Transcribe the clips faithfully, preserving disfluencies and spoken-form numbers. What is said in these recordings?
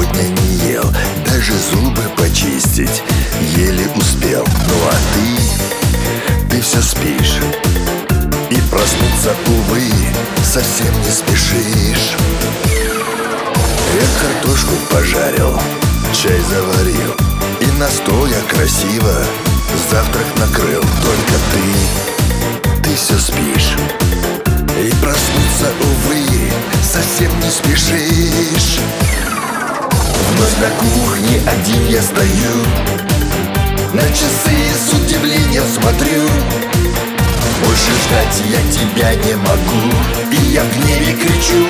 сегодня не ел, даже зубы почистить еле успел. Ну а ты, ты все спишь, и проснуться, увы, совсем не спешишь. Я картошку пожарил, чай заварил, и на стол я красиво завтрак накрыл. Только ты, ты все спишь, и проснуться, увы, совсем не спешишь. Вновь на кухне один я стою, на часы с удивлением смотрю. Больше ждать я тебя не могу, и я в гневе кричу: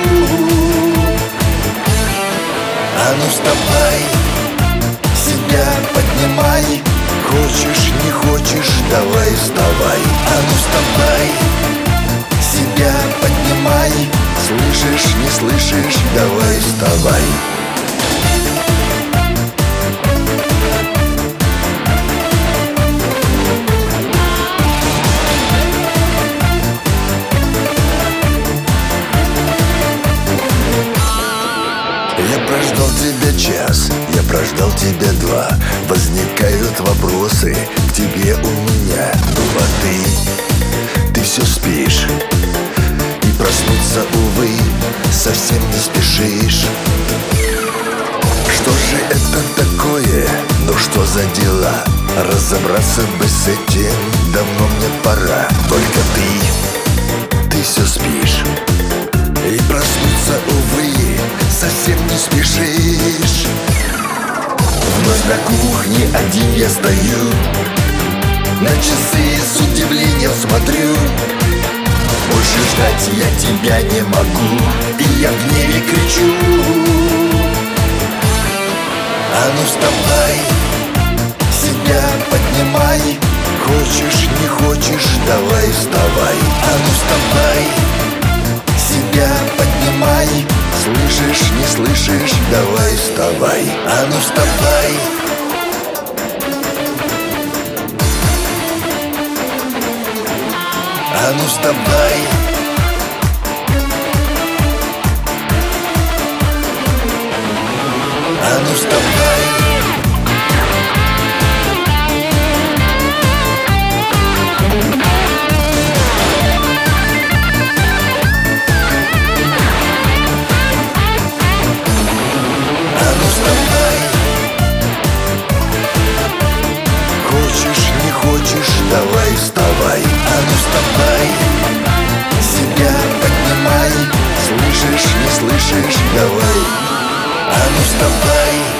а ну вставай, себя поднимай. Хочешь, не хочешь, давай вставай. А ну вставай, себя поднимай. Слышишь, не слышишь, давай вставай. Я прождал тебя час, я прождал тебя два. Возникают вопросы к тебе у меня. Ну а ты, ты все спишь, и проснуться, увы, совсем не спешишь. Что же это такое? Ну что за дела? Разобраться бы с этим давно мне пора. Только ты, ты все спишь, и проснуться, увы, совсем не спешишь. Вновь на кухне один я стою, на часы с удивлением смотрю. Больше ждать я тебя не могу, и я в гневе кричу: а ну вставай, себя поднимай. Хочешь, не хочешь, давай вставай. А ну вставай, себя поднимай. Слышишь, не слышишь, давай вставай. А ну вставай. А ну вставай. А ну вставай. Хочешь, не хочешь, давай вставай. А ну вставай, себя поднимай. Слышишь, не слышишь, давай. А ну вставай.